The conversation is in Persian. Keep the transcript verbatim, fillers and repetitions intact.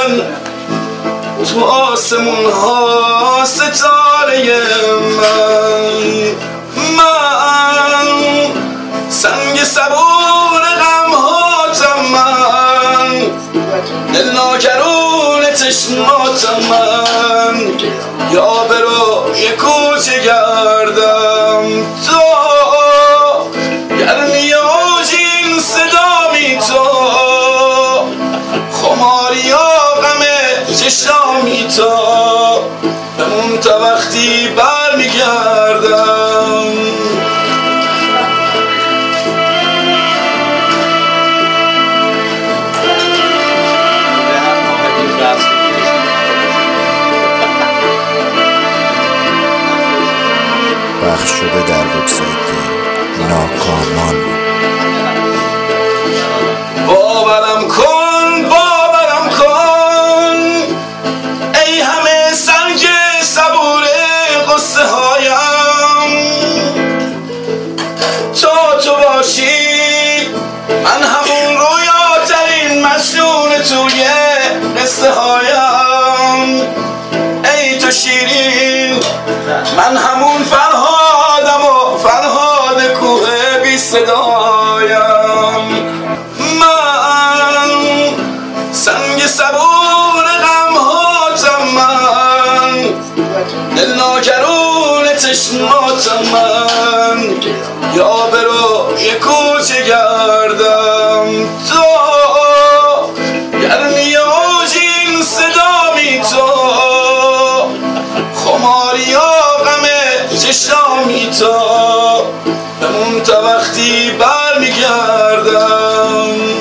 من، تو آسمون ها ستاره من، من سنگ صبور غم هاتم، من دل ناکرون چشماتم، من یا برو یه کوچه گردم تو، گرمی آجین صدامی تو، خماری یا غم چشامی تو، بمون تا وقتی بر میگردم. پخش شده در وبسایت ناکامان. باورم کن باورم کن ای همه سنگ صبور قصه هایم، تا تو باشی من همون رویاترین مجنون توی قصه هایم، ای تو شیرین من همون فرهادم و فرهاد کوه بی صدایم، من سنگ صبور غم هاتم، من دل ناکرون چشماتم، من یا برو یه کوچه گردم تو، گرمی آجین صدامی تو، خماری یا غم چشامی تو، بمون تا وقتی بر میگردم.